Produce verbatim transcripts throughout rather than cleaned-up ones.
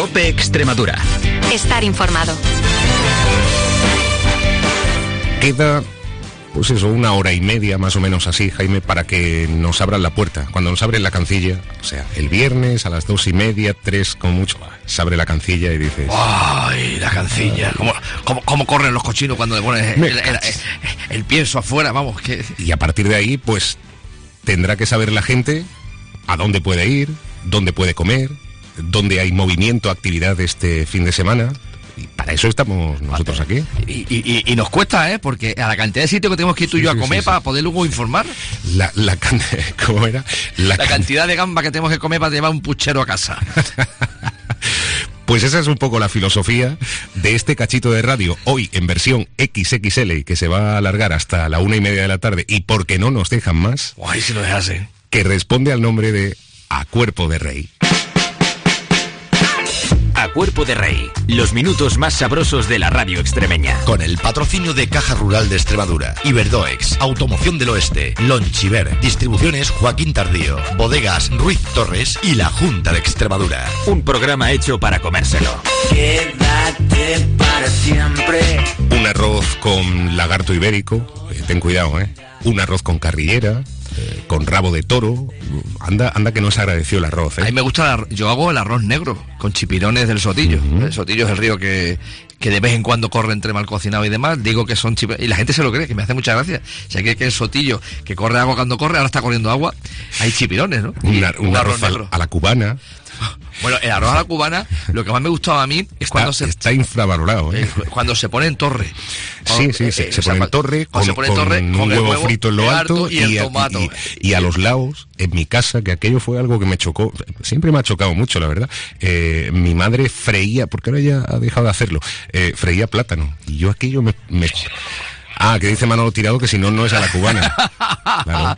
COPE Extremadura. Estar informado. Queda, pues eso, una hora y media más o menos así, Jaime, para que nos abran la puerta. Cuando nos abren la cancilla, o sea, el viernes a las dos y media, tres como mucho, se abre la cancilla y dices... ¡Ay, la cancilla! ¿Cómo, cómo, cómo corren los cochinos cuando le pones el, el, el, el pienso afuera? Vamos, que... Y a partir de ahí, pues, tendrá que saber la gente a dónde puede ir, dónde puede comer, dónde hay movimiento, actividad este fin de semana... Y para eso estamos nosotros aquí. Y, y, y nos cuesta, ¿eh? Porque a la cantidad de sitios que tenemos que ir tú y sí, yo a comer sí, sí, para sí. poder luego informar. La, la ¿Cómo era? La, la cantidad de gamba que tenemos que comer para llevar un puchero a casa. Pues esa es un poco la filosofía de este cachito de radio, hoy en versión equis equis ele, que se va a alargar hasta la una y media de la tarde, y porque no nos dejan más, Uy, si lo dejasen. Que responde al nombre de A Cuerpo de Rey. A Cuerpo de Rey, los minutos más sabrosos de la radio extremeña. Con el patrocinio de Caja Rural de Extremadura, Iberdoex, Automoción del Oeste, Lonchiver, Distribuciones Joaquín Tardío, Bodegas Ruiz Torres y la Junta de Extremadura. Un programa hecho para comérselo. Quédate para siempre. Un arroz con lagarto ibérico, eh, ten cuidado, ¿eh? Un arroz con carrillera, eh, con rabo de toro. Anda, anda que no se agradeció el arroz, ¿eh? A mí me gusta, el, yo hago el arroz negro, con chipirones del Sotillo. Uh-huh. El Sotillo es el río que, que de vez en cuando corre entre mal cocinado y demás. Digo que son chipirones, y la gente se lo cree, que me hace mucha gracia. O sea, que, que el Sotillo, que corre agua cuando corre, ahora está corriendo agua, hay chipirones, ¿no? Un, ar- un, un arroz, arroz negro. A la cubana. Bueno, el arroz a la cubana, lo que más me gustaba a mí es está, cuando se... Está infravalorado, ¿eh? Cuando se pone en torre. Cuando, sí, sí, se, eh, se pone en torre, con, se pone en torre con con un el huevo huevo frito en lo alto, y, el y, tomato. Y, y, y a los lados, en mi casa, que aquello fue algo que me chocó, siempre me ha chocado mucho, la verdad. Eh, mi madre freía, porque ahora ya ha dejado de hacerlo, eh, freía plátano. Y yo aquello me... me Ah, que dice Manolo Tirado que si no, no es a la cubana. Claro.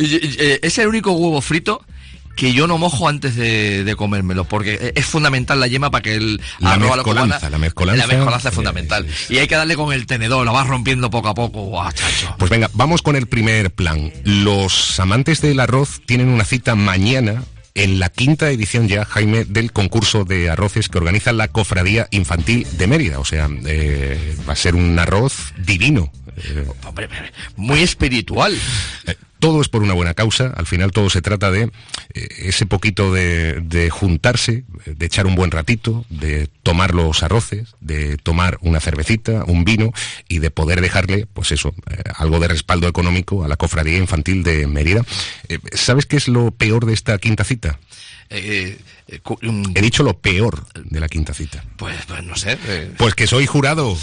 Es el único huevo frito que yo no mojo antes de, de comérmelo, porque es fundamental la yema para que el la arroz mezcolanza, a la cubana, la mezcolanza, la mezcolanza es fundamental. Sí, sí, sí. Y hay que darle con el tenedor, lo vas rompiendo poco a poco. ¡Guau, chacho! Pues venga, vamos con el primer plan. Los amantes del arroz tienen una cita mañana en la quinta edición ya, Jaime, del concurso de arroces que organiza la Cofradía Infantil de Mérida. O sea, eh, va a ser un arroz divino. Eh, Hombre, muy espiritual. Eh, todo es por una buena causa, al final todo se trata de eh, ese poquito de, de juntarse, de echar un buen ratito, de tomar los arroces, de tomar una cervecita, un vino y de poder dejarle, pues eso, eh, algo de respaldo económico a la Cofradía Infantil de Mérida. Eh, ¿Sabes qué es lo peor de esta quinta cita? Eh, eh, um, He dicho lo peor de la quinta cita. Pues, pues no sé. Eh. Pues que soy jurado.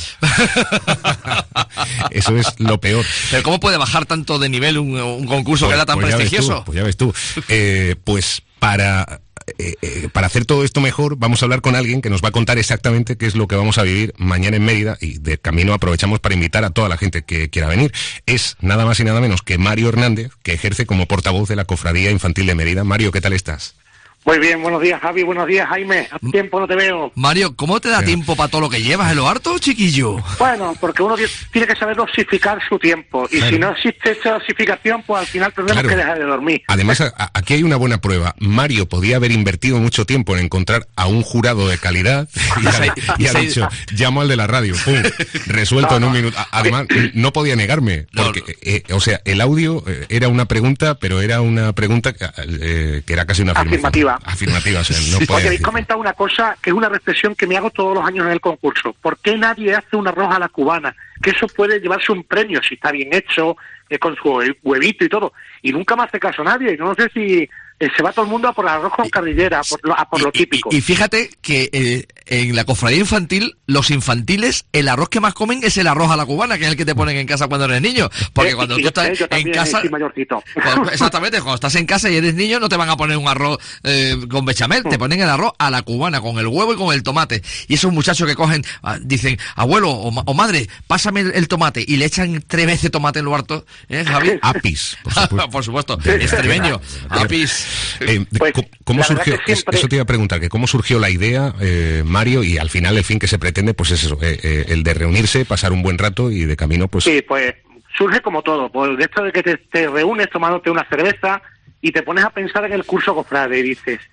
Eso es lo peor. Pero ¿cómo puede bajar tanto de nivel un, un concurso pues, que era tan pues prestigioso? Tú, pues ya ves tú. Eh, pues para... Eh, eh, para hacer todo esto mejor, vamos a hablar con alguien que nos va a contar exactamente qué es lo que vamos a vivir mañana en Mérida, y de camino aprovechamos para invitar a toda la gente que quiera venir. Es nada más y nada menos que Mario Hernández, que ejerce como portavoz de la Cofradía Infantil de Mérida. Mario, ¿qué tal estás? Muy bien, buenos días, Javi, buenos días, Jaime. Hace tiempo no te veo. Mario, ¿cómo te da Pero... tiempo para todo lo que llevas en lo harto, chiquillo? Bueno, porque uno tiene que saber dosificar su tiempo. Y claro. Si no existe esa dosificación, pues al final tendremos claro. que dejar de dormir. Además, a, a, aquí hay una buena prueba. Mario podía haber invertido mucho tiempo en encontrar a un jurado de calidad y, ha, y ha dicho, llamo al de la radio, pum, resuelto no, en un no. minuto. Además, no podía negarme, porque, no, no. Eh, eh, o sea, el audio eh, era una pregunta, pero era una pregunta eh, que era casi una afirmativa. Afirmativa, o sea, no sí. puede Oye, habéis comentado una cosa que es una reflexión que me hago todos los años en el concurso. ¿Por qué nadie hace un arroz a la cubana? Que eso puede llevarse un premio si está bien hecho, eh, con su huevito y todo. Y nunca me hace caso nadie. Y no sé si eh, se va todo el mundo a por arroz con carrillera, a por lo, a por lo y, típico. Y, y fíjate que eh, en la cofradía infantil, los infantiles, el arroz que más comen es el arroz a la cubana, que es el que te ponen en casa cuando eres niño. Porque eh, cuando tú estás eh, en casa... Cuando, exactamente, cuando estás en casa y eres niño, no te van a poner un arroz eh, con bechamel, mm. te ponen el arroz a la cubana, con el huevo y con el tomate. Y esos muchachos que cogen, dicen, abuelo o, ma- o madre, pásame el, el tomate, y le echan tres veces tomate en lo harto, ¿eh, Javi? Apis, por supuesto. Por supuesto, extremeño, apis. Eh, pues, ¿Cómo surgió? Siempre... Eso te iba a preguntar, que cómo surgió la idea, eh, Mario, y al final el fin que se pretende, pues es eso, eh, eh, el de reunirse, pasar un buen rato y de camino, pues... Sí, pues surge como todo, pues de esto de que te, te reúnes tomándote una cerveza y te pones a pensar en el curso cofrade y dices,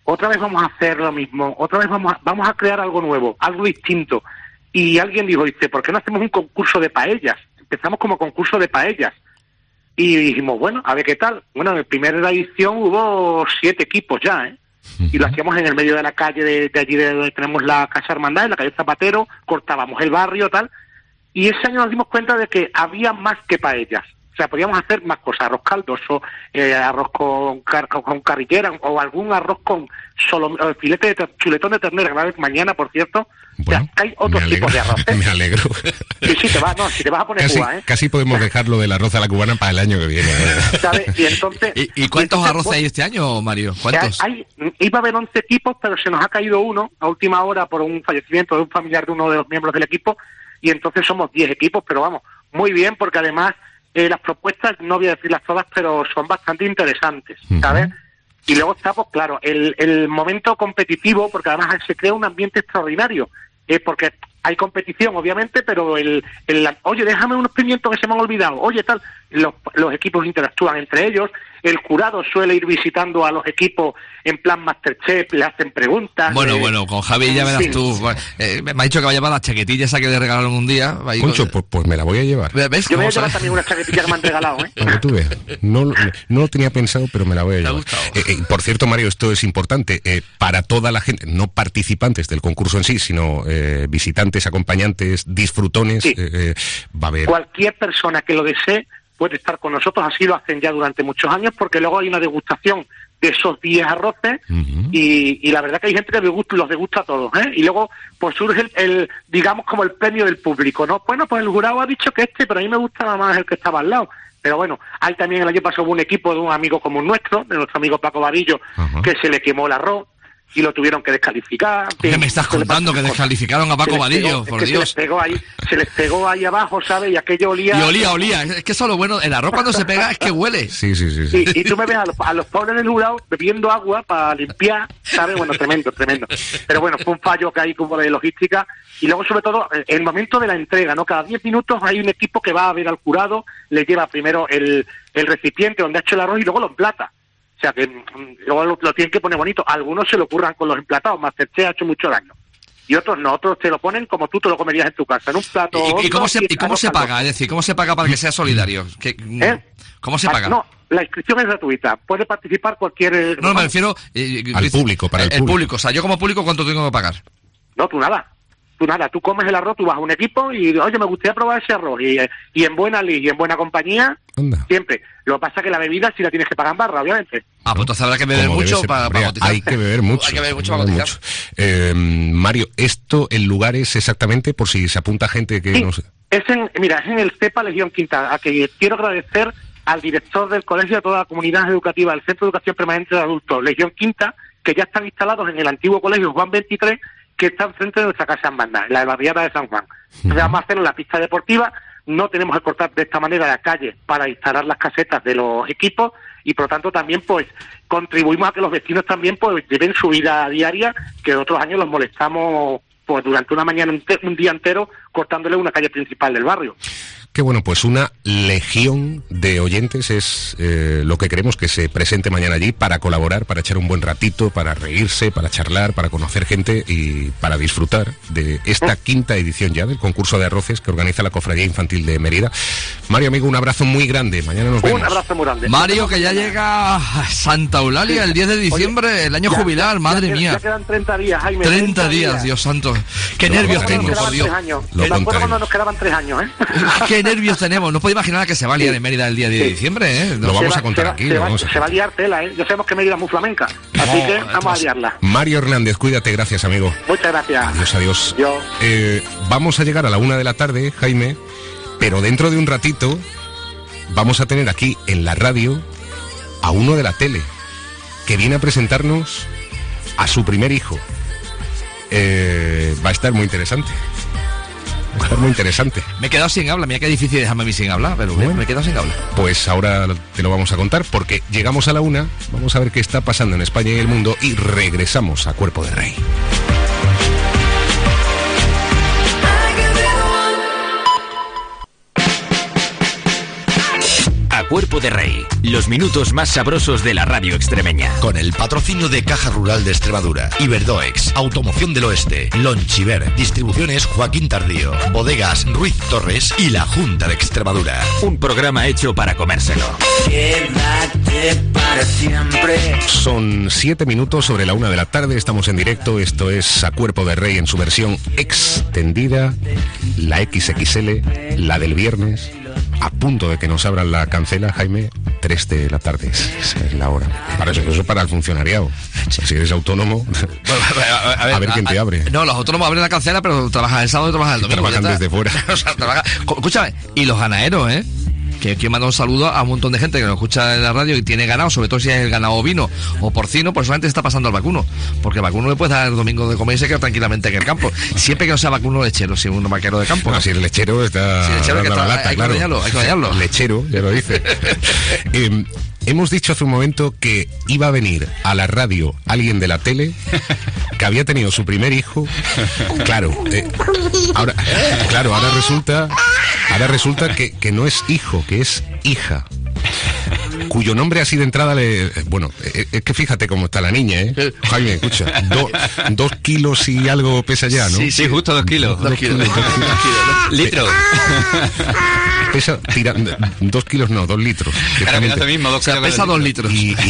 otra vez vamos a hacer lo mismo, otra vez vamos a, vamos a crear algo nuevo, algo distinto. Y alguien dijo, dice, ¿por qué no hacemos un concurso de paellas? Empezamos como concurso de paellas. Y dijimos, bueno, a ver qué tal. Bueno, en la primera edición hubo siete equipos ya, ¿eh? Y lo hacíamos en el medio de la calle de, de allí de donde tenemos la Casa Hermandad, en la calle Zapatero, cortábamos el barrio, tal. Y ese año nos dimos cuenta de que había más que paellas. O sea, podíamos hacer más cosas, arroz caldoso, eh, arroz con, car con carrillera, o algún arroz con solo eh, filete de chuletón de ternera, que va a haber mañana, por cierto. Bueno, o sea, hay otros tipos de arroz. ¿eh? Me alegro. Sí, sí, te vas, no, si te vas a poner casi, Cuba, ¿eh? Casi podemos dejarlo del arroz a la cubana para el año que viene. ¿eh? ¿Sabes? Y entonces... ¿Y, y cuántos entonces, arroces pues, hay este año, Mario? ¿Cuántos? Hay, iba a haber once equipos, pero se nos ha caído uno a última hora por un fallecimiento de un familiar de uno de los miembros del equipo, y entonces somos diez equipos, pero vamos, muy bien, porque además eh, las propuestas, no voy a decirlas todas, pero son bastante interesantes, ¿sabes? Uh-huh. Y luego está, pues claro, el, el momento competitivo, porque además se crea un ambiente extraordinario, eh, porque hay competición, obviamente, pero el, el oye, déjame unos pimientos que se me han olvidado, oye, tal, los, los equipos interactúan entre ellos, el jurado suele ir visitando a los equipos en plan Masterchef, le hacen preguntas. Bueno, eh, bueno, con Javi ya verás tú. Eh, me ha dicho que va a llevar la chaquetilla esa que le regalaron un día. Concho, con... pues, pues me la voy a llevar. ¿Ves? Yo me voy a llevar también una chaquetilla que me han regalado, ¿eh? Para que tú veas. No, no lo tenía pensado, pero me la voy a llevar. Eh, eh, por cierto, Mario, esto es importante. Eh, para toda la gente, no participantes del concurso en sí, sino eh, visitantes, acompañantes, disfrutones, sí. eh, eh, va a haber... Cualquier persona que lo desee puede estar con nosotros, así lo hacen ya durante muchos años, porque luego hay una degustación de esos diez arroces, uh-huh. y, y la verdad que hay gente que los degusta, los degusta a todos, ¿eh? Y luego pues surge el, el, digamos, como el premio del público, ¿no? Bueno, pues el jurado ha dicho que este, pero a mí me gustaba más el que estaba al lado. Pero bueno, hay también el año pasado hubo un equipo de un amigo común nuestro, de nuestro amigo Paco Varillo, uh-huh. que se le quemó el arroz y lo tuvieron que descalificar. ¿Qué me estás contando? Que descalificaron a Paco Vadillo, por es que Dios. Se les, pegó ahí, se les pegó ahí abajo, ¿sabes? Y aquello olía... Y olía, olía. Es que eso es lo bueno. El arroz cuando se pega es que huele. Sí, sí, sí. sí. Y, y tú me ves a los, a los pobres del jurado bebiendo agua para limpiar, ¿sabes? Bueno, tremendo, tremendo. Pero bueno, fue un fallo que hay como de logística. Y luego, sobre todo, el momento de la entrega, ¿no? Cada diez minutos hay un equipo que va a ver al jurado, le lleva primero el, el recipiente donde ha hecho el arroz y luego lo emplata. O sea, que luego lo, lo tienen que poner bonito. Algunos se lo ocurran con los emplatados, Masterchef ha hecho mucho daño. Y otros no, otros te lo ponen como tú te lo comerías en tu casa, en un plato. ¿Y, y cómo se, y cómo se paga? Es decir, ¿cómo se paga para que sea solidario? ¿Qué, ¿Eh? ¿Cómo se paga? No, la inscripción es gratuita. Puede participar cualquier... No, me refiero... Eh, al público, para el, el público. público. O sea, yo como público, ¿cuánto tengo que pagar? No, tú nada. Tú nada, tú comes el arroz, tú vas a un equipo y, oye, me gustaría probar ese arroz. Y, y en buena ley y en buena compañía, Anda. siempre. Lo que pasa es que la bebida sí la tienes que pagar en barra, obviamente. Ah, pues entonces habrá que beber Como mucho ser, para, para bautizar. Hay que beber mucho. Hay que beber mucho para bautizar. Mucho. Eh, Mario, ¿esto el lugar es exactamente por si se apunta gente que sí, no sé? Es en, mira, es en el CEPA Legión Quinta, a que quiero agradecer al director del colegio, a toda la comunidad educativa del Centro de Educación Permanente de Adultos, Legión Quinta, que ya están instalados en el antiguo colegio Juan veintitrés, que está enfrente de nuestra casa en Banda, en la barriada de San Juan. Entonces vamos a hacer en la pista deportiva, no tenemos que cortar de esta manera la calle para instalar las casetas de los equipos y por lo tanto también pues contribuimos a que los vecinos también pues lleven su vida diaria, que otros años los molestamos pues durante una mañana, un día entero, cortándole una calle principal del barrio. Que bueno, pues una legión de oyentes es eh, lo que queremos que se presente mañana allí para colaborar, para echar un buen ratito, para reírse, para charlar, para conocer gente y para disfrutar de esta quinta edición ya del concurso de arroces que organiza la Cofradía Infantil de Mérida. Mario, amigo, un abrazo muy grande. Mañana nos vemos. Un abrazo muy grande. Mario, que ya llega Santa Eulalia el diez de diciembre, Oye, el año ya, jubilar, madre ya, mía. Ya quedan treinta días, Jaime. treinta días, Dios santo. Qué Lo nervios tengo, por Dios. Me acuerdo cuando nos quedaban tres años, ¿eh? Qué nervios tenemos. No puedo imaginar a que se va a liar en Mérida el día de sí. diciembre, ¿eh? No, lo vamos va, a contar va, aquí. Se, lo va, vamos a se va a liar tela, ¿eh? Ya sabemos que Mérida es muy flamenca. Así no, que vamos a liarla. Mario Hernández, cuídate, gracias, amigo. Muchas gracias. Adiós, adiós. Yo. Eh, vamos a llegar a la una de la tarde, Jaime, pero dentro de un ratito vamos a tener aquí en la radio a uno de la tele que viene a presentarnos a su primer hijo. Eh, va a estar muy interesante. Va a estar muy interesante. Me he quedado sin habla, mira qué difícil dejarme a mí sin hablar, pero bueno, me he quedado sin habla. Pues ahora te lo vamos a contar porque llegamos a la una, vamos a ver qué está pasando en España y el mundo y regresamos a Cuerpo de Rey. Cuerpo de Rey, los minutos más sabrosos de la radio extremeña. Con el patrocinio de Caja Rural de Extremadura, Iberdoex, Automoción del Oeste, Lonchiver, Distribuciones Joaquín Tardío, Bodegas Ruiz Torres y la Junta de Extremadura. Un programa hecho para comérselo. Quédate para siempre. Son siete minutos sobre la una de la tarde, estamos en directo, esto es A Cuerpo de Rey en su versión extendida, la equis equis ele, la del viernes, a punto de que nos abran la cancela, Jaime, tres de la tarde, esa es la hora. Para eso, eso es para el funcionariado. Si eres autónomo, Bueno, a, ver, a ver quién a, te abre. No, los autónomos abren la cancela, pero trabajan el sábado y trabajan el domingo. Trabajan ya está. desde fuera. O sea, trabaja- Escúchame, y los ganaderos, ¿eh? Que quiero mandar un saludo a un montón de gente que nos escucha en la radio y tiene ganado, sobre todo si es el ganado ovino o porcino, pues solamente se está pasando al vacuno. Porque el vacuno le puedes dar el domingo de comer y se queda tranquilamente en el campo. Siempre que no sea vacuno lechero, si un vaquero de campo. No, si el lechero está... Sí, el lechero que dando está- la lata, hay que claro. ordeñarlo, hay que ordeñarlo. Lechero, ya lo dice. Eh, hemos dicho hace un momento que iba a venir a la radio alguien de la tele que había tenido su primer hijo. Claro, eh, ahora, claro, ahora resulta, ahora resulta que, que no es hijo, que es hija. Cuyo nombre así de entrada le... Bueno, eh, es que fíjate cómo está la niña, ¿eh? Jaime, escucha, do- dos kilos y algo pesa ya, ¿no? Sí, Sí, justo dos kilos. Dos kilos, dos kilos, dos kilos, ¿no? Litros. Pesa, tira, dos kilos no, dos litros. Claro que no es lo mismo, dos O sea, kilos que pesa dos dos litros. Y, y,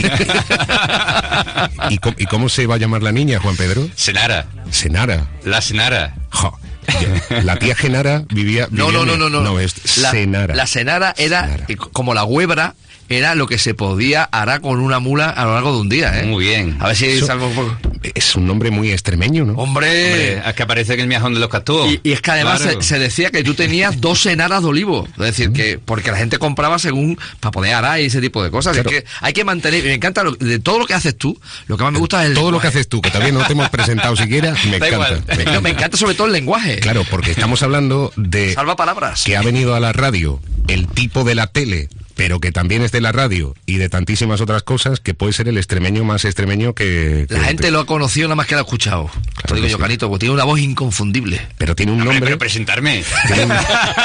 y, cómo- ¿Y cómo se va a llamar la niña, Juan Pedro? Senara. Senara. La Senara. Jo, yo- la tía Genara vivía... No, vivía no, no, en- no, no. No, es la, Senara. La Senara era Senara. eh, como la huebra, era lo que se podía arar con una mula a lo largo de un día, ¿eh? Muy bien. A ver si Eso- salgo por... Es un nombre muy extremeño, ¿no? ¡Hombre! Hombre, es que aparece en el miajón de los castúos. Y, y es que además Claro. se, se decía que tú tenías dos enaras de olivo. Es decir, que porque la gente compraba según para poder arar y ese tipo de cosas. Claro. Es que hay que mantener. Me encanta lo- de todo lo que haces tú. Lo que más me gusta es el Todo lo que lenguaje. haces tú, que todavía no te hemos presentado siquiera, me Da encanta. igual. Me No, encanta. me encanta sobre todo el lenguaje. Claro, porque estamos hablando de Salva palabras. que ha venido a la radio el tipo de la tele, pero que también es de la radio y de tantísimas otras cosas, que puede ser el extremeño más extremeño que... La que- gente lo ha conocido nada más que lo ha escuchado. Te digo que yo, sí. Canito, porque tiene una voz inconfundible. Pero tiene un Hombre, nombre... pero presentarme. Tiene un,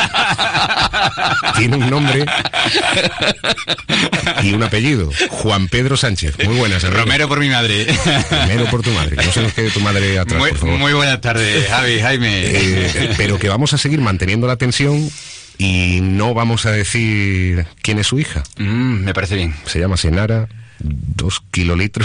tiene un nombre y un apellido. Juan Pedro Sánchez. Muy buenas, amigo. Romero por mi madre. Romero por tu madre. Que no se nos quede tu madre atrás, Muy, por favor. muy buenas tardes, Javi, Jaime. Eh, pero que vamos a seguir manteniendo la tensión y no vamos a decir quién es su hija. Mm, me parece bien. Se llama Senara, dos kilolitros.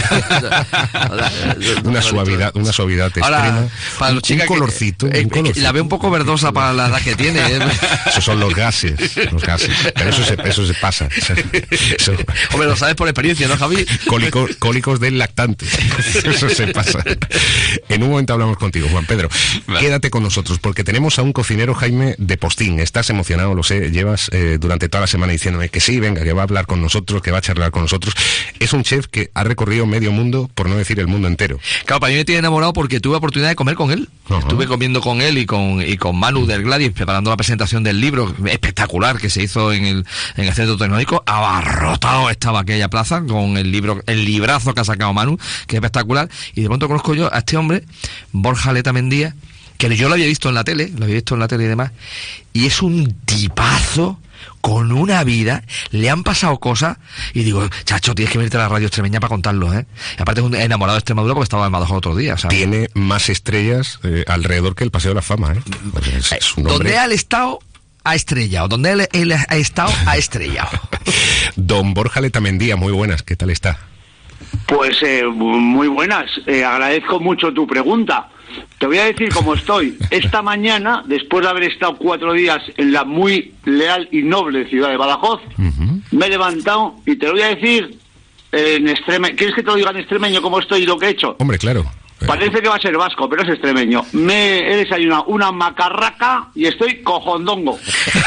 una suavidad, una suavidad Ahora, extrema. para los un, chicas un colorcito, que, eh, un colorcito. la veo un poco verdosa para la edad que tiene. ¿eh? Esos son los gases, los gases. Pero eso se, eso se pasa. Eso- Hombre, lo sabes por experiencia, ¿no, Javi? Cólico- cólicos del lactante. Eso se pasa. En un momento hablamos contigo, Juan Pedro. Vale. Quédate con nosotros, porque tenemos a un cocinero, Jaime, de Postín. Estás emocionado, lo sé. Llevas eh, durante toda la semana diciéndome que sí, venga, que va a hablar con nosotros, que va a charlar con nosotros. Es un chef que ha recorrido medio mundo, por no decir el mundo entero. Claro, para mí me tiene enamorado porque tuve oportunidad de comer con él. Ajá. Estuve comiendo con él y con, y con Manu del Gladys preparando la presentación del libro espectacular que se hizo en el, en el Centro Tecnológico. Abarrotado estaba aquella plaza con el libro, el librazo que ha sacado Manu, que es espectacular. Y de pronto conozco yo a este hombre, Borja Letamendia, que yo lo había visto en la tele, lo había visto en la tele y demás, y es un tipazo con una vida, le han pasado cosas, y digo, chacho, tienes que venirte a la radio extremeña para contarlo, ¿eh? Y aparte es un enamorado de Extremadura porque estaba en Badajoz otro día, ¿sabes? Tiene más estrellas eh, alrededor que el Paseo de la Fama, ¿eh? Pues es, es un Donde hombre... él ha estado, ha estrellado. Donde él, él ha estado, ha estrellado. Don Borja Letamendia, muy buenas, ¿qué tal está? Pues eh, muy buenas, eh, agradezco mucho tu pregunta. Te voy a decir cómo estoy. Esta mañana, después de haber estado cuatro días en la muy leal y noble ciudad de Badajoz, Uh-huh. me he levantado y te lo voy a decir en extremeño. ¿Quieres que te lo diga en extremeño cómo estoy y lo que he hecho? Hombre, claro. Eh, Parece que va a ser vasco, pero es extremeño. Me he desayunado una macarraca y estoy cojondongo.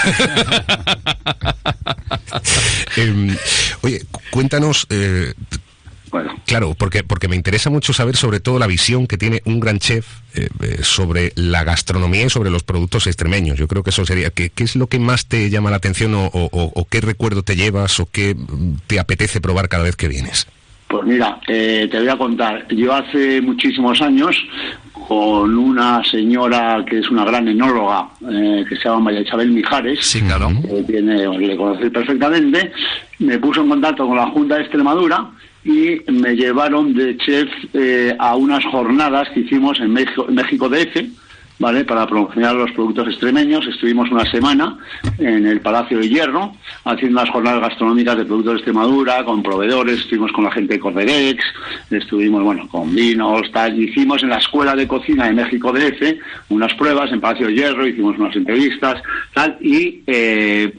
eh, oye, cu- cuéntanos... Eh, Bueno, Claro, porque, porque me interesa mucho saber sobre todo la visión que tiene un gran chef eh, eh, sobre la gastronomía y sobre los productos extremeños. Yo creo que eso sería... ¿Qué, qué es lo que más te llama la atención o, o- o qué recuerdo te llevas o qué mm, te apetece probar cada vez que vienes? pues mira, eh, te voy a contar. Yo hace muchísimos años, con una señora que es una gran enóloga, eh, que se llama María Isabel Mijares. Sí, claro. Que tiene, le conocí perfectamente. Me puso en contacto con la Junta de Extremadura y me llevaron de chef eh, a unas jornadas que hicimos en México, México D F, ¿vale? Para promocionar los productos extremeños. Estuvimos una semana en el Palacio de Hierro haciendo unas jornadas gastronómicas de productos de Extremadura con proveedores. Estuvimos con la gente de Corderex, estuvimos, bueno, con vinos, tal. Hicimos en la Escuela de Cocina de México D F unas pruebas en Palacio de Hierro, hicimos unas entrevistas, tal. Y eh,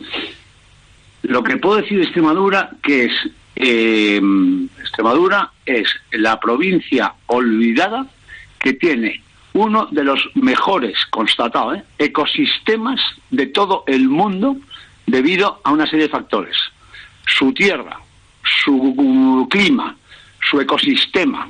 lo que puedo decir de Extremadura, que es eh, Extremadura es la provincia olvidada que tiene uno de los mejores, constatado, ¿eh? ecosistemas de todo el mundo debido a una serie de factores. Su tierra, su clima, su ecosistema.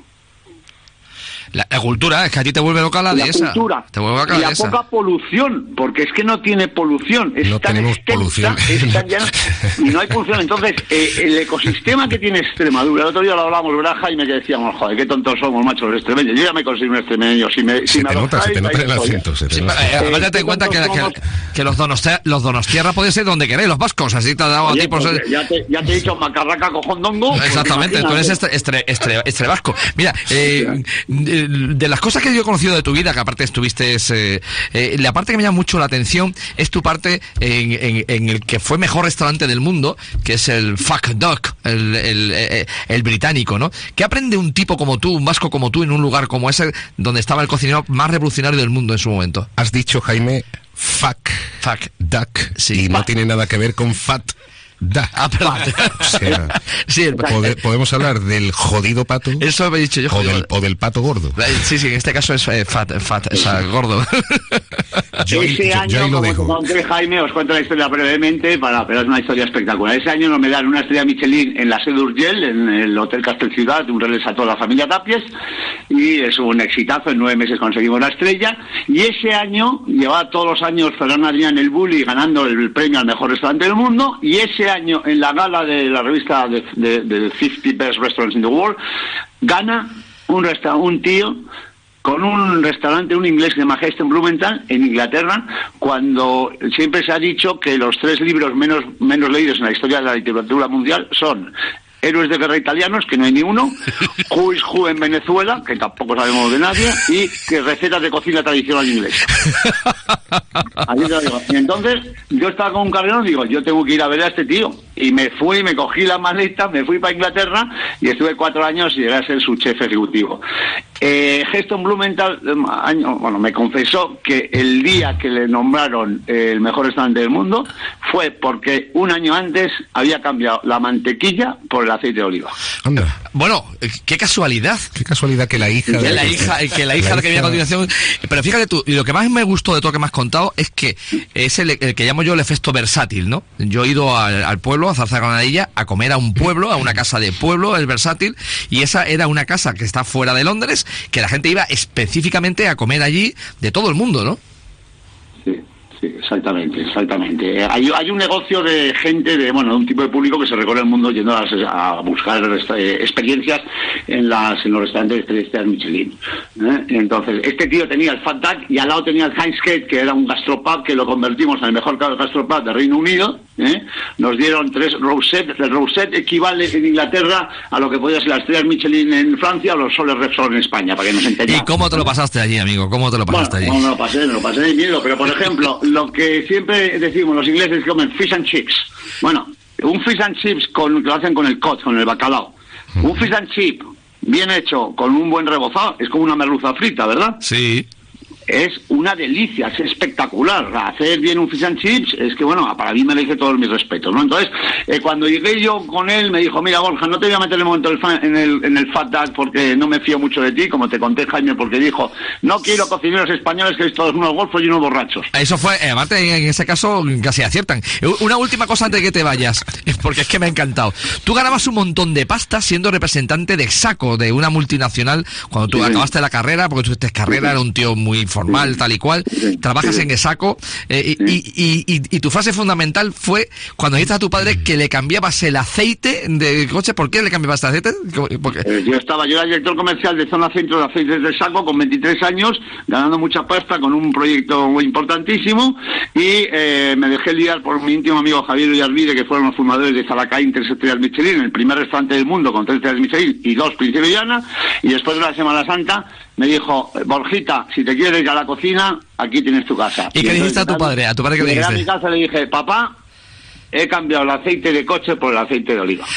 La, la cultura, es que a ti te vuelve loca la, la dehesa. Cultura, te vuelve loca y la la poca polución, porque es que no tiene polución. Es no tan tenemos extensa, polución. Es tan llana, y no hay polución. Entonces, eh, el ecosistema que tiene Extremadura, el otro día lo hablábamos, ¿verdad, Jaime? Que decíamos, joder, qué tontos somos, machos, los extremeños. Yo ya me considero un extremeño. Si me, si se, me te nota, se te nota el estoy, acento. Se te Sí, nota. eh, además, date Eh, cuenta que, somos... que, que los, donostia, los donostierra pueden ser donde queréis, los vascos, así te ha dado Oye, a ti por pues ser... ya, te, ya te he dicho macarraca cojondongo. Pues Exactamente, tú eres estre, estre, estre, estrebasco. Mira, eh, de, de las cosas que yo he conocido de tu vida, que aparte estuviste, eh, eh, la parte que me llama mucho la atención es tu parte en, en, en el que fue mejor restaurante del mundo, que es el Fuck Duck, el, el, el, el británico, ¿no? ¿Qué aprende un tipo como tú, un vasco como tú, en un lugar como ese, donde estaba el cocinero más revolucionario del mundo en su momento? Has dicho, Jaime, fuck, Fuck duck, sí. y no tiene nada que ver con fat. Da. Ah, perdón. O sea, sí, el, pode, podemos hablar del jodido pato. Eso me he dicho yo. O del, o del pato gordo. Sí, sí, en este caso es eh, fat, fat, o sea, gordo. Yo, Ese yo, año, yo ahí lo como dejo. te conté, Jaime, os cuento la historia brevemente, para, pero es una historia espectacular. Ese año nos me dan una estrella Michelin en la sede Urgell, en el Hotel Castel Ciudad, un regreso a toda la familia Tapies, y es un exitazo, en nueve meses conseguimos la estrella, y ese año, llevaba todos los años Ferran Adrià el Bulli ganando el premio al mejor restaurante del mundo, y ese año, en la gala de la revista de, de, de cincuenta Best Restaurants in the World, gana un, resta un tío con un restaurante, un inglés que se llama Heston Blumenthal, en Inglaterra, cuando siempre se ha dicho que los tres libros menos, menos leídos en la historia de la literatura mundial son Héroes de Guerra Italianos, que no hay ni uno, Who is Who en Venezuela, que tampoco sabemos de nadie, y que recetas de cocina tradicional inglesa. Así te lo digo. Y entonces, yo estaba con un carrerón y digo, yo tengo que ir a ver a este tío. Y me fui, me cogí la maleta, me fui para Inglaterra y estuve cuatro años y llegué a ser su chef ejecutivo. Eh, Heston Blumenthal, año, bueno, me confesó que el día que le nombraron el mejor restaurante del mundo fue porque un año antes había cambiado la mantequilla por el aceite de oliva. Anda. Bueno, qué casualidad. Qué casualidad que la hija... Que de la hija, que la hija la que viene a continuación. Pero fíjate tú, y lo que más me gustó de todo lo que me has contado es que es el, el que llamo yo el efecto versátil, ¿no? Yo he ido al, al pueblo, a Zarzagranadilla, a comer a un pueblo, a una casa de pueblo, el versátil, y esa era una casa que está fuera de Londres, que la gente iba específicamente a comer allí de todo el mundo, ¿no? Sí. Sí, exactamente, exactamente. Hay, hay un negocio de gente, de bueno, de un tipo de público que se recorre el mundo yendo a, a buscar eh, experiencias en las en los restaurantes de estrellas Michelin. ¿eh? Entonces, este tío tenía el Fat Duck y al lado tenía el Heinz Gate, que era un gastropub que lo convertimos en el mejor gastropub de Reino Unido. ¿eh? Nos dieron tres Rosette. El Rosette equivale en Inglaterra a lo que podía ser las estrellas Michelin en Francia o los Soles Repsol en España, para que nos entendamos. ¿Y cómo te lo pasaste allí, amigo? ¿Cómo te lo pasaste bueno, allí? No, me lo pasé, me lo pasé de miedo, pero por ejemplo, lo que siempre decimos los ingleses que comen fish and chips. Bueno, un fish and chips con, que lo hacen con el cod, con el bacalao. Un fish and chip bien hecho, con un buen rebozado, es como una merluza frita, ¿verdad? Sí. Es una delicia, es espectacular. Hacer bien un fish and chips es que, bueno, para mí merece todos mis respetos, ¿no? Entonces, eh, cuando llegué yo con él, me dijo, mira, Borja, no te voy a meter en el momento el fan, en, el, en el Fat Duck porque no me fío mucho de ti, como te conté, Jaime, porque dijo, no quiero cocineros españoles que sois todos unos golfos y unos borrachos. Eso fue, eh, aparte, en ese caso, casi aciertan. Una última cosa antes de que te vayas, porque es que me ha encantado. Tú ganabas un montón de pasta siendo representante de Exaco, de una multinacional, cuando tú sí, acabaste sí. la carrera, porque tú tuviste carrera, sí, era un tío muy formado, formal, sí. tal y cual, sí. trabajas sí. en ESACO, eh, sí. y, y, y, y tu frase fundamental fue cuando dijiste a tu padre que le cambiabas el aceite de coche. ¿Por qué le cambiabas el aceite? Porque... Eh, yo estaba, yo era director comercial de zona centro de aceites de Saco con veintitrés años, ganando mucha pasta con un proyecto muy importantísimo, y eh, me dejé liar por mi íntimo amigo Javier Villarvide, que fueron los fundadores de Zalacaín, tres estrellas Michelin, el primer restaurante del mundo con tres estrellas Michelin y dos Princesa Viana, y después de la Semana Santa me dijo, Borjita, si te quieres ir a la cocina, aquí tienes tu casa. ¿Y, y qué dijiste a tu padre? ¿A tu padre qué le dijiste? Llegué a mi casa y le dije, papá, he cambiado el aceite de coche por el aceite de oliva.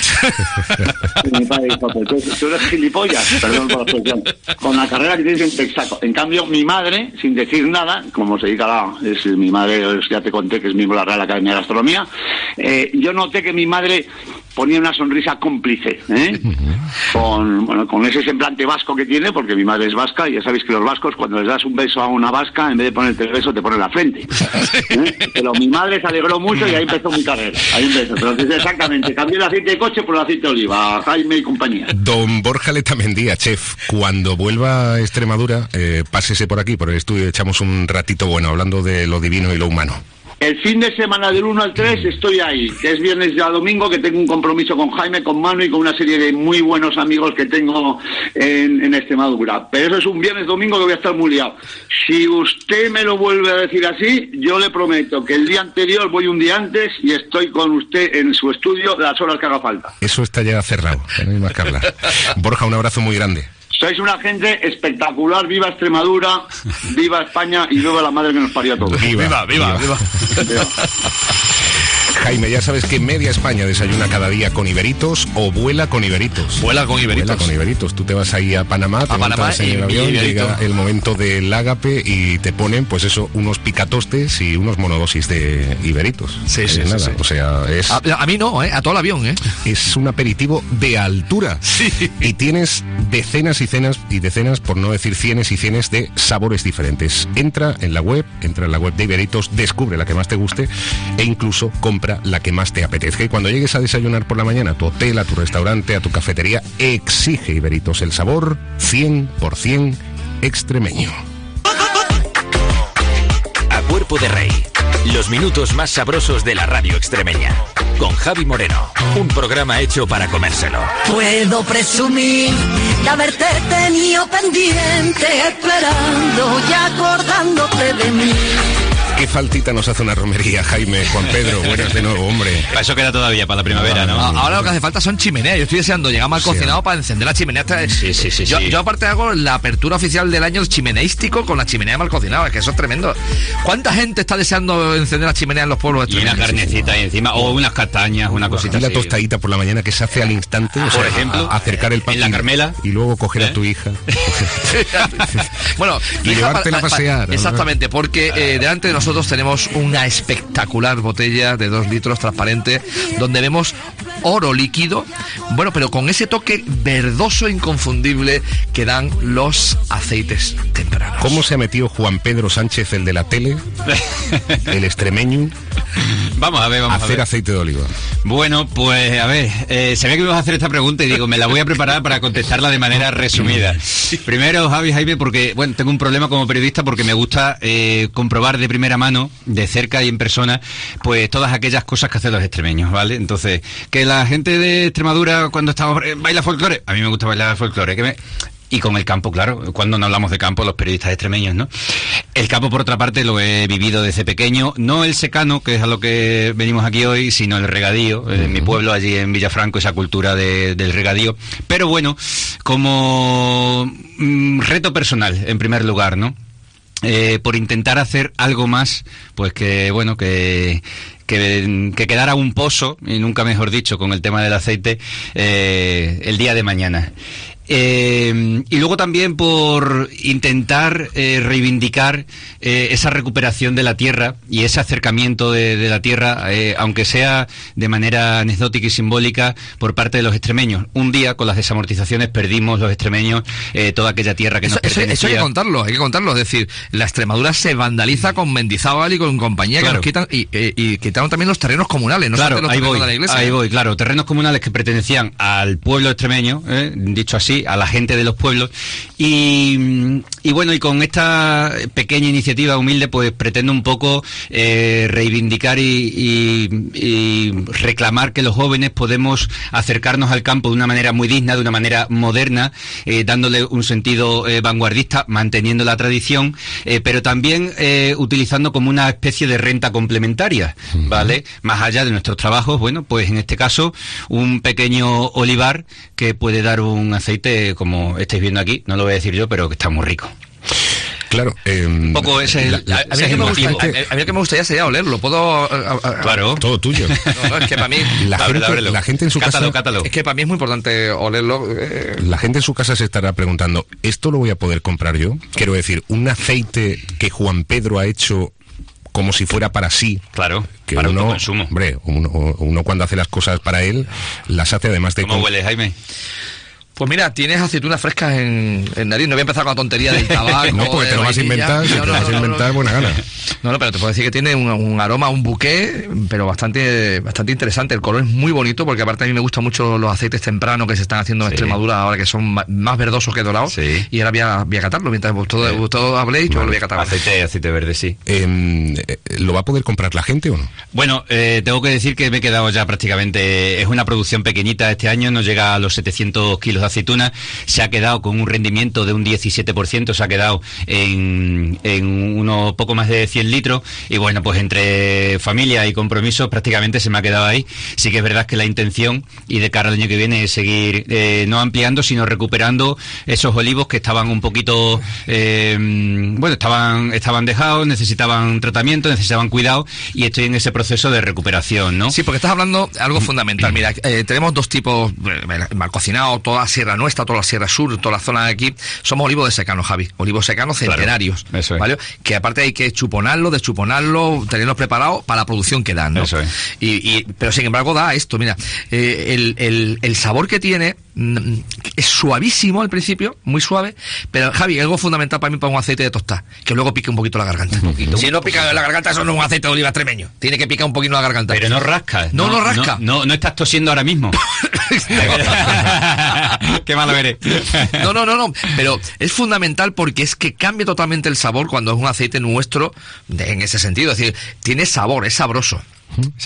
Y mi padre dijo, pues tú, tú eres gilipollas, perdón por la expresión, con la carrera que tienes en Texaco. En cambio, mi madre, sin decir nada, como se dedica a la... Es, mi madre, ya te conté que es miembro de la Real Academia de Gastronomía, eh, yo noté que mi madre ponía una sonrisa cómplice, ¿eh? con, bueno, con ese semblante vasco que tiene, porque mi madre es vasca, y ya sabéis que los vascos, cuando les das un beso a una vasca, en vez de ponerte el beso, te ponen la frente. ¿Eh? Pero mi madre se alegró mucho y ahí empezó mi carrera. Ahí empezó. Pero es exactamente, cambié el aceite de coche por el aceite de oliva, Jaime y compañía. Don Borja Letamendia, chef, cuando vuelva a Extremadura, eh, pásese por aquí, por el estudio, echamos un ratito bueno, hablando de lo divino y lo humano. El fin de semana del uno al tres estoy ahí, que es viernes y a domingo, que tengo un compromiso con Jaime, con Manu y con una serie de muy buenos amigos que tengo en, en Extremadura. Pero eso es un viernes domingo que voy a estar muy liado. Si usted me lo vuelve a decir así, yo le prometo que el día anterior voy un día antes y estoy con usted en su estudio las horas que haga falta. Eso está ya cerrado, no hay más que hablar. Borja, un abrazo muy grande. Sois una gente espectacular, viva Extremadura, viva España y viva la madre que nos parió a todos. Viva, viva, viva. viva. viva. Jaime, ya sabes que media España desayuna cada día con Iberitos o vuela con Iberitos. Vuela con Iberitos. Vuela con Iberitos. Tú te vas ahí a Panamá, te a Panamá montas en el avión, llega el momento del ágape y te ponen, pues eso, unos picatostes y unos monodosis de Iberitos. Sí, sí, eh, nada, sí, sí. O sea, es... A, a mí no, ¿eh? A todo el avión, ¿eh? Es un aperitivo de altura. Sí. Y tienes decenas y decenas y decenas, por no decir cienes y cienes de sabores diferentes. Entra en la web, entra en la web de Iberitos, descubre la que más te guste e incluso compra la que más te apetezca. Y cuando llegues a desayunar por la mañana a tu hotel, a tu restaurante, a tu cafetería, exige Iberitos el sabor cien por ciento extremeño. A Cuerpo de Rey, los minutos más sabrosos de la radio extremeña. Con Javi Moreno, un programa hecho para comérselo. Puedo presumir de haberte tenido pendiente, esperando y acordándote de mí. Qué faltita nos hace una romería, Jaime, Juan Pedro, buenas de nuevo, hombre. Para eso queda todavía, para la primavera, ¿no? Ahora lo que hace falta son chimeneas. Yo estoy deseando llegar mal cocinado sí. para encender la chimenea. Sí, sí, sí, yo, sí. yo aparte hago la apertura oficial del año chimeneístico con la chimenea mal cocinada, que eso es tremendo. ¿Cuánta gente está deseando encender la chimenea en los pueblos? Y una carnecita ahí encima, o unas castañas, una cosita así. Y la así. tostadita por la mañana que se hace al instante, o sea, por ejemplo, a acercar el pan en la Carmela y luego coger ¿Eh? a tu hija. Bueno, y llevártela a pasear. Exactamente, porque eh, delante de nosotros tenemos una espectacular botella de dos litros transparente donde vemos oro líquido, bueno, pero con ese toque verdoso inconfundible que dan los aceites tempranos. ¿Cómo se ha metido Juan Pedro Sánchez, el de la tele, el extremeño, vamos a ver, vamos a hacer a ver. aceite de oliva? Bueno, pues a ver, eh, sabía que ibas a hacer esta pregunta y digo, me la voy a preparar para contestarla de manera resumida. Primero, Javi, Jaime, porque, bueno, tengo un problema como periodista porque me gusta eh, comprobar de primera mano, de cerca y en persona, pues todas aquellas cosas que hacen los extremeños, ¿vale? Entonces, que la gente de Extremadura cuando estamos eh, baila folclore, a mí me gusta bailar folclore, que me... Y con el campo, claro, cuando no hablamos de campo, los periodistas extremeños, ¿no? El campo, por otra parte, lo he vivido desde pequeño, no el secano, que es a lo que venimos aquí hoy, sino el regadío, en mi pueblo, allí en Villafranco, esa cultura de, del regadío. Pero bueno, como mm, reto personal, en primer lugar, ¿no? Eh, por intentar hacer algo más, pues que, bueno, que... Que, que quedara un pozo, y nunca mejor dicho, con el tema del aceite, eh, el día de mañana. Eh, y luego también por intentar eh, reivindicar eh, esa recuperación de la tierra y ese acercamiento de, de la tierra, eh, aunque sea de manera anecdótica y simbólica, por parte de los extremeños. Un día, con las desamortizaciones, perdimos los extremeños eh, toda aquella tierra que eso, nos pertenecía. Eso hay que contarlo, hay que contarlo. Es decir, la Extremadura se vandaliza con Mendizábal y con compañía, claro, que nos quitan, y, y, y quitaron también los terrenos comunales, no claro, los ahí terrenos voy, de la iglesia. Ahí voy, claro, terrenos comunales que pertenecían al pueblo extremeño, eh, dicho así, sí, a la gente de los pueblos. Y, y bueno, y con esta pequeña iniciativa humilde, pues pretendo un poco eh, reivindicar y, y, y reclamar que los jóvenes podemos acercarnos al campo de una manera muy digna, de una manera moderna, eh, dándole un sentido eh, vanguardista, manteniendo la tradición, eh, pero también eh, utilizando como una especie de renta complementaria, ¿vale? Uh-huh. Más allá de nuestros trabajos, bueno, pues en este caso, un pequeño olivar que puede dar un aceite, como estáis viendo aquí, no lo voy a decir yo, pero que está muy rico. Claro, eh, un poco ese es el, la, la, a, mí que me gusta, a, a mí lo que me gustaría sería olerlo. Puedo. A, a, claro, todo tuyo. No, no, es que para mí la, gente, la gente en su cátalo, casa. Cátalo. Es que para mí es muy importante olerlo. Eh. La gente en su casa se estará preguntando: ¿esto lo voy a poder comprar yo? Quiero decir, un aceite que Juan Pedro ha hecho como si fuera para sí. Claro, que para uno, consumo. Hombre, uno, uno cuando hace las cosas para él, las hace además de... ¿Cómo con... huele, Jaime? Pues mira, tienes aceitunas frescas en, en nariz. No voy a empezar con la tontería del tabaco. No, porque te lo vas a inventar, si no, no, te lo vas a inventar, no, buena gana. No, no, pero te puedo decir que tiene un, un aroma, un buqué, pero bastante bastante interesante. El color es muy bonito, porque aparte a mí me gustan mucho los aceites tempranos que se están haciendo en sí. Extremadura ahora, que son más verdosos que dorados. Sí. Y ahora voy a, voy a catarlo. Mientras vosotros sí. todo habléis, yo vale. lo voy a catar. Aceite, aceite verde, sí. Eh, ¿Lo va a poder comprar la gente o no? Bueno, eh, tengo que decir que me he quedado ya prácticamente... Es una producción pequeñita este año, no llega a los setecientos kilos de aceituna. Se ha quedado con un rendimiento de un diecisiete por ciento, se ha quedado en, en unos poco más de cien litros, y bueno, pues entre familia y compromisos prácticamente se me ha quedado ahí. Sí que es verdad que la intención, y de cara al año que viene, es seguir eh, no ampliando, sino recuperando esos olivos que estaban un poquito, eh, bueno, estaban, estaban dejados, necesitaban tratamiento, necesitaban cuidado, y estoy en ese proceso de recuperación, ¿no? Sí, porque estás hablando de algo fundamental. Mira, eh, tenemos dos tipos, eh, mal cocinado, toda Sierra Nuestra, toda la Sierra Sur, toda la zona de aquí, somos olivos de secano, Javi, olivos secanos centenarios, claro, eso es. ¿Vale? Que aparte hay que chuponarlo, deschuponarlo, tenerlos preparados para la producción que dan, ¿no? Eso es. Y, y, pero sin embargo da esto, mira, eh, el, el, el sabor que tiene mm, es suavísimo al principio, muy suave, pero Javi, algo fundamental para mí para un aceite de tostar, que luego pique un poquito la garganta. Un poquito. Si no pica la garganta, eso no es un aceite de oliva extremeño, tiene que picar un poquito la garganta. Pero no rasca. No, no, no rasca. No, no, no estás tosiendo ahora mismo. Qué malo eres. No, no, no, no, pero es fundamental porque es que cambia totalmente el sabor cuando es un aceite nuestro de, en ese sentido, es decir, tiene sabor, es sabroso. Sí.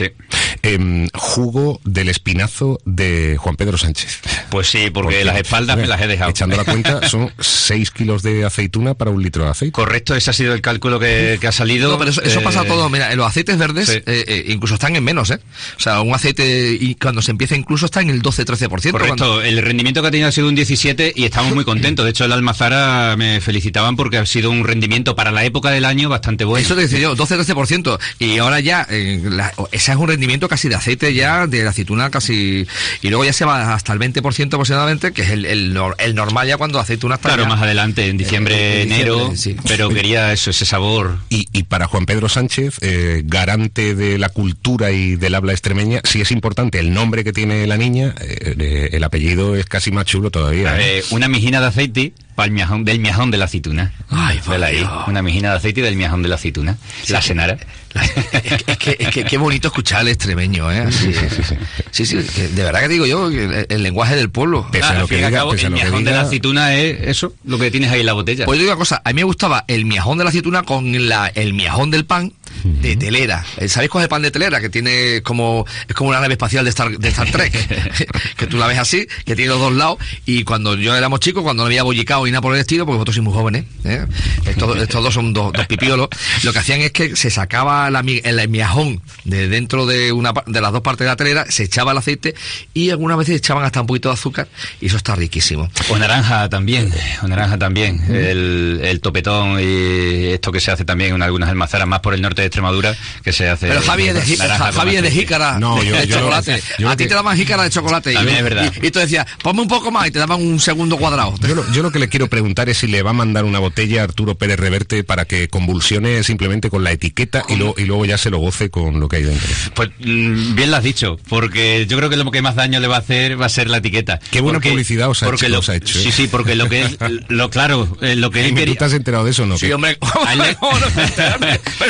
Eh, jugo del espinazo de Juan Pedro Sánchez. Pues sí, porque, porque las espaldas mira, me las he dejado. Echando la cuenta, son seis kilos de aceituna para un litro de aceite. Correcto, ese ha sido el cálculo que, que ha salido. No, pero eso, eso eh... pasa todo. Mira, los aceites verdes sí. eh, eh, incluso están en menos, ¿eh? O sea, un aceite, y cuando se empieza incluso está en el doce trece por ciento. Correcto, cuando... el rendimiento que ha tenido ha sido un diecisiete y estamos muy contentos. De hecho, el Almazara me felicitaban porque ha sido un rendimiento para la época del año bastante bueno. Eso te decía yo, doce trece por ciento. Y ahora ya, eh, la, ese es un rendimiento casi de aceite ya, de la aceituna casi, y luego ya se va hasta el veinte por ciento aproximadamente, que es el, el, el normal ya cuando aceituna está claro, ya, más adelante, en diciembre, eh, en diciembre enero, sí. Pero quería eso, ese sabor. Y, y para Juan Pedro Sánchez, eh, garante de la cultura y del habla extremeña, sí es importante el nombre que tiene la niña, eh, el apellido es casi más chulo todavía. ¿eh? Eh, una mijina de aceite para el miajón, del miajón de la aceituna. Ay, ahí, una mijina de aceite del miajón de la aceituna. Sí, la senara. Es, es que, es que qué bonito escuchar el extremeño, ¿eh? Así, sí, sí, sí. sí, sí que de verdad que digo yo, el, el lenguaje del pueblo. Pese ah, a lo que diga, cabo, el miajón de la aceituna es eso, lo que tienes ahí en la botella. Pues yo digo una cosa, a mí me gustaba el miajón de la aceituna con la, el miajón del pan de telera. ¿Sabéis cuál es el pan de telera? Que tiene como, es como una nave espacial de Star, de Star Trek, que tú la ves así, que tiene los dos lados, y cuando yo éramos chicos, cuando no había bollicao y nada por el estilo, porque vosotros sois muy jóvenes, ¿eh? estos, estos dos son dos, dos pipiolos, lo que hacían es que se sacaba la, el miajón de dentro de una de las dos partes de la telera, se echaba el aceite y algunas veces echaban hasta un poquito de azúcar y eso está riquísimo. O naranja también, o naranja también, mm. el, el topetón y esto que se hace también en algunas almazaras más por el norte de Extremadura, que se hace... Pero Javi es de, jí- Javi es de jícara no, de, yo, de yo, chocolate. Yo, a ti que... te daban jícara de chocolate. También y, es verdad. Y, y tú decías, ponme un poco más y te daban un segundo cuadrado. Yo lo, yo lo que le quiero preguntar es si le va a mandar una botella a Arturo Pérez Reverte para que convulsione simplemente con la etiqueta y, lo, y luego ya se lo goce con lo que hay dentro. Pues mm, bien lo has dicho, porque yo creo que lo que más daño le va a hacer va a ser la etiqueta. Qué buena porque, publicidad os ha hecho. Lo, os ha hecho ¿eh? Sí, sí, porque lo que es, lo claro, eh, lo que él quería... ¿Tú te has enterado de eso o no? Sí, hombre, ¿cómo no enterarme? Pero si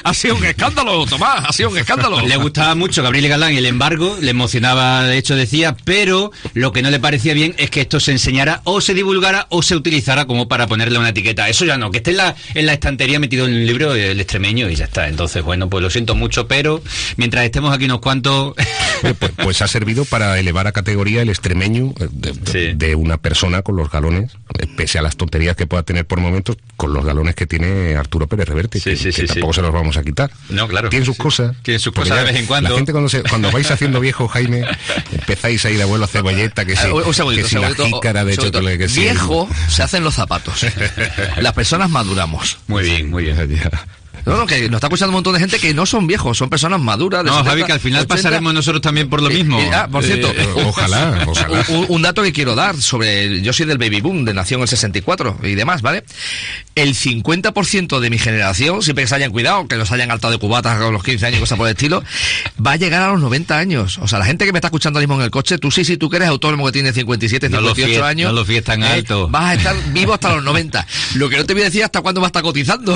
ha sido un escándalo, Tomás, ha sido un escándalo. Le gustaba mucho Gabriel Galán y el embargo, le emocionaba, de hecho decía, pero lo que no le parecía bien es que esto se enseñara o se divulgara o se utilizara como para ponerle una etiqueta. Eso ya no, que esté en la, en la estantería metido en el libro El Extremeño y ya está. Entonces, bueno, pues lo siento mucho, pero mientras estemos aquí unos cuantos... Pues, pues ha servido para elevar a categoría el extremeño de, sí. de una persona con los galones, pese a las tonterías que pueda tener por momentos, con los galones que tiene Arturo Pérez Reverte, sí, que, sí, que sí, tampoco sí. se los vamos a quitar. No, claro. Tiene sus sí. cosas. Tiene sus cosas de vez en cuando. La gente cuando, se, cuando vais haciendo viejo, Jaime, empezáis a ir de abuelo a cebolleta, que si, un segundito, que si la jícara de chocolate, que si... Viejo se hacen los zapatos. Las personas maduramos. Muy bien, muy bien. No, no, que nos está escuchando un montón de gente que no son viejos, son personas maduras. De no, setenta, Javi, que al final ochenta. Pasaremos nosotros también por lo mismo. Eh, eh, ah, por cierto, eh, ojalá, ojalá. Un, un dato que quiero dar sobre, yo soy del baby boom, de nació en el sesenta y cuatro y demás, ¿vale? El cincuenta por ciento de mi generación, siempre que se hayan cuidado, que los hayan hartado de cubatas a los quince años, cosas por el estilo, va a llegar a los noventa años. O sea, la gente que me está escuchando ahora mismo en el coche, tú sí, sí, tú que eres autónomo que tiene cincuenta y siete, cincuenta y ocho no años. No lo fíes tan eh, alto. Vas a estar vivo hasta los noventa. Lo que no te voy a decir hasta cuándo va a estar cotizando.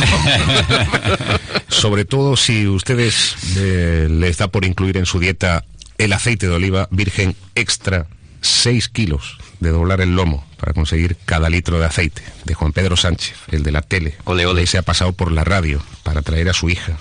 Sobre todo si ustedes eh, les da por incluir en su dieta el aceite de oliva virgen extra, seis kilos de doblar el lomo para conseguir cada litro de aceite, de Juan Pedro Sánchez, el de la tele, ole, ole. que se ha pasado por la radio para traer a su hija,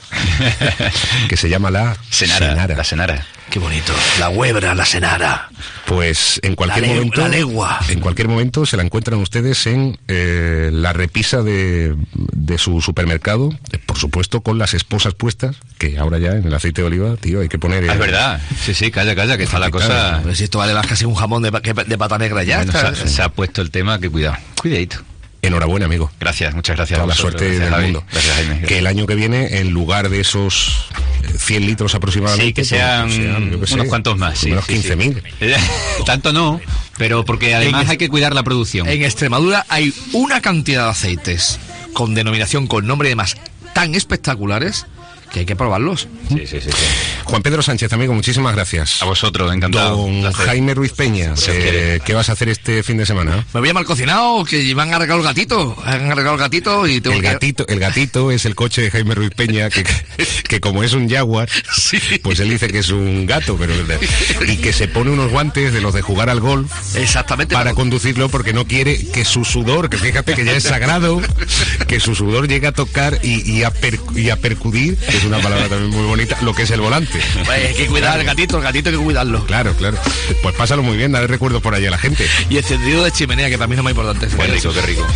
que se llama la Senara, Senara. La Senara. Qué bonito. La huebra, la Senara. Pues en cualquier la le, momento, la legua. en cualquier momento se la encuentran ustedes en eh, la repisa de, de su supermercado, eh, por supuesto con las esposas puestas, que ahora ya en el aceite de oliva, tío, hay que poner... Eh, es verdad, sí, sí, calla, calla, que está la cosa... Pues si esto vale más casi un jamón de, de pata negra ya. Bueno, está, se, se ha puesto el tema, que cuidado, cuidadito. Enhorabuena, amigo. Gracias, muchas gracias. Toda la suerte gracias, del Javi. mundo. Gracias, Jaime. Gracias. Que el año que viene, en lugar de esos cien litros aproximadamente... Sí, que sean, pues, sean yo que unos sé, cuantos más. Sí, unos sí, quince mil. Sí. Tanto no, pero porque además en, hay que cuidar la producción. En Extremadura hay una cantidad de aceites con denominación, con nombre y demás, tan espectaculares... que hay que probarlos. Sí, sí, sí, sí. Juan Pedro Sánchez, amigo, muchísimas gracias. A vosotros, encantado. Don Jaime Ruiz Peña, eh, ¿qué vas a hacer este fin de semana? Me voy a mal cocinado, que van a arreglar el gatito. Han arreglado el gatito y tengo el que... gatito, el gatito es el coche de Jaime Ruiz Peña, que, que como es un Jaguar, sí. pues él dice que es un gato, pero y que se pone unos guantes de los de jugar al golf. Exactamente. Para conducirlo, porque no quiere que su sudor, que fíjate que ya es sagrado, que su sudor llegue a tocar y, y, a, per, y a percudir, que es una palabra también muy bonita, lo que es el volante. Pues hay que cuidar al gatito, el gatito hay que cuidarlo. Claro, claro. Pues pásalo muy bien, dale recuerdo por ahí a la gente. Y encendido de chimenea, que también es muy importante. Qué rico, qué rico.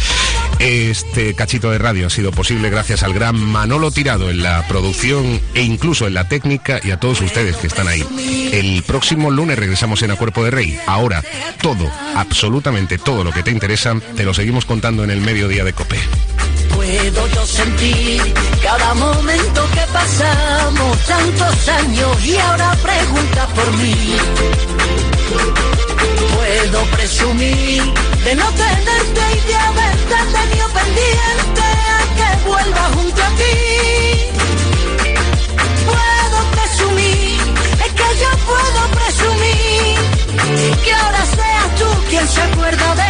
Este cachito de radio ha sido posible gracias al gran Manolo Tirado en la producción e incluso en la técnica, y a todos ustedes que están ahí. El próximo lunes regresamos en A Cuerpo de Rey. Ahora, todo, absolutamente todo lo que te interesa, te lo seguimos contando en el mediodía de COPE. Puedo yo sentir cada momento que pasamos, tantos años, y ahora pregunta por mí. Puedo presumir de no tenerte y de haberte tenido pendiente a que vuelva junto a ti. Puedo presumir, es que yo puedo presumir que ahora seas tú quien se acuerda de